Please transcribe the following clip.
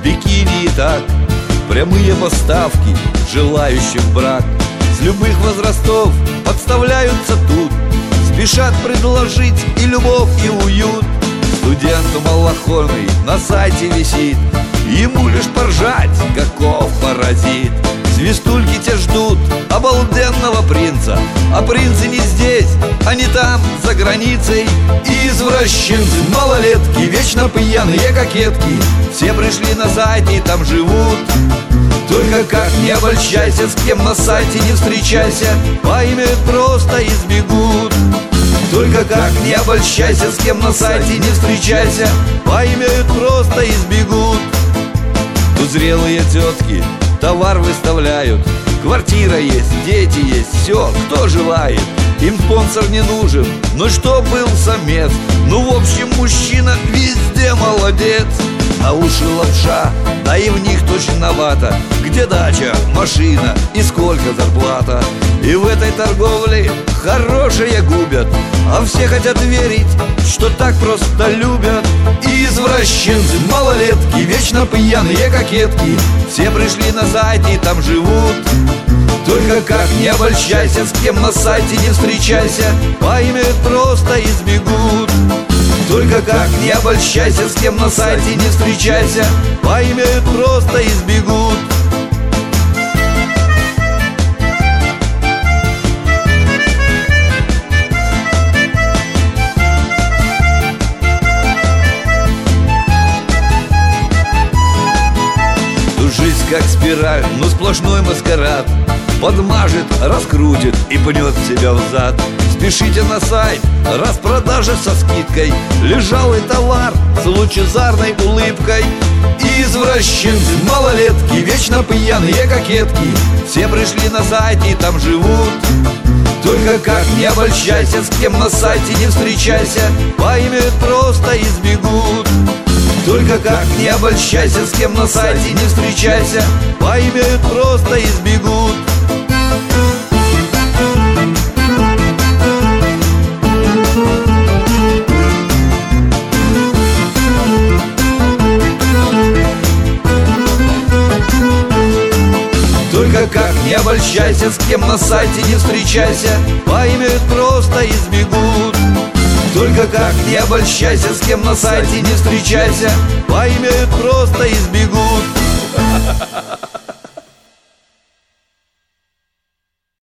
в бикини и так. Прямые поставки желающим брак с любых возрастов подставляются тут. Спешат предложить и любовь, и уют. Студенту малохольный на сайте висит, ему лишь поржать, каков паразит. Свистульки те ждут обалденного принца, а принцы не здесь, они там, за границей. Извращенцы, малолетки, вечно пьяные кокетки, все пришли на сайт и там живут. Только как не обольщайся, с кем на сайте не встречайся, поймают просто и сбегут. Только как не обольщайся, с кем на сайте не встречайся, поймают просто и сбегут. Тут зрелые тетки товар выставляют, квартира есть, дети есть, все, кто желает. Им спонсор не нужен, но что был самец. Ну, в общем, мужчина везде молодец. А уши лапша, да и в них точновато. Где дача, машина и сколько зарплата. И в этой торговле хорошие губят, а все хотят верить, что так просто любят. Извращенцы, малолетки, вечно пьяные кокетки, все пришли на сайт и там живут. Только как не обольщайся, с кем на сайте не встречайся, поймают просто и сбегут. Только как не обольщайся, с кем на сайте не встречайся, поймают просто и сбегут. Жизнь как спираль, но сплошной маскарад. Подмажет, раскрутит и пнет себя взад. Спешите на сайт, распродажа со скидкой. Лежалый товар с лучезарной улыбкой. Извращенцы, малолетки, вечно пьяные кокетки, все пришли на сайт и там живут. Только как не обольщайся, с кем на сайте не встречайся, поймают просто и сбегут. Только как не обольщайся, с кем на сайте не встречайся, поймают просто и сбегут. Только как не обольщайся, с кем на сайте не встречайся, поймают просто и сбегут. Только как не обольщайся, с кем на сайте не встречайся, поймают просто и сбегут.